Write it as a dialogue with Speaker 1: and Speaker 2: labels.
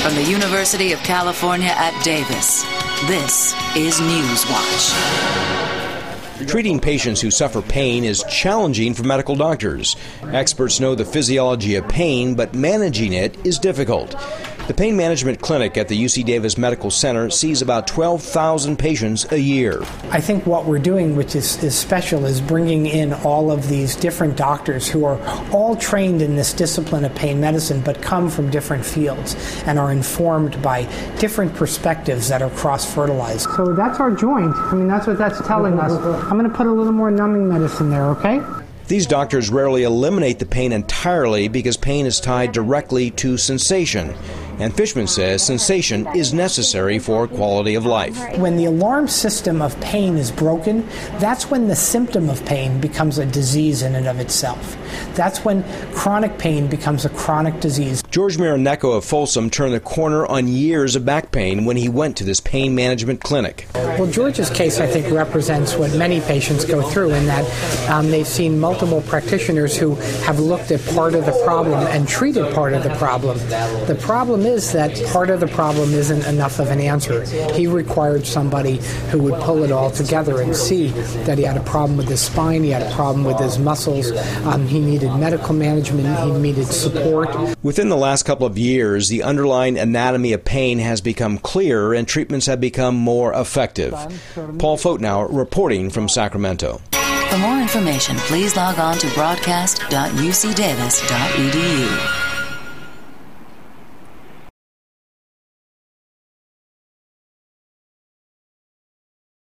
Speaker 1: From the University of California at Davis, this is Newswatch.
Speaker 2: Treating patients who suffer pain is challenging for medical doctors. Experts know the physiology of pain, but managing it is difficult. The Pain Management Clinic at the UC Davis Medical Center sees about 12,000 patients a year.
Speaker 3: I think what we're doing, which is special, is bringing in all of these different doctors who are all trained in this discipline of pain medicine, but come from different fields and are informed by different perspectives that are cross-fertilized. So that's our joint. I mean, that's what that's telling us. I'm going to put a little more numbing medicine there, okay?
Speaker 2: These doctors rarely eliminate the pain entirely because pain is tied directly to sensation. And Fishman says sensation is necessary for quality of life.
Speaker 3: When the alarm system of pain is broken, that's when the symptom of pain becomes a disease in and of itself. That's when chronic pain becomes a chronic disease.
Speaker 2: George Mironeko of Folsom turned the corner on years of back pain when he went to this pain management clinic.
Speaker 3: Well, George's case, I think, represents what many patients go through in that they've seen multiple practitioners who have looked at part of the problem and treated part of the problem. The problem is that part of the problem isn't enough of an answer. He required somebody who would pull it all together and see that he had a problem with his spine, he had a problem with his muscles, he needed medical management, he needed support.
Speaker 2: Within the last couple of years, the underlying anatomy of pain has become clearer and treatments have become more effective. Paul Fotenauer reporting from Sacramento.
Speaker 1: For more information, please log on to broadcast.ucdavis.edu.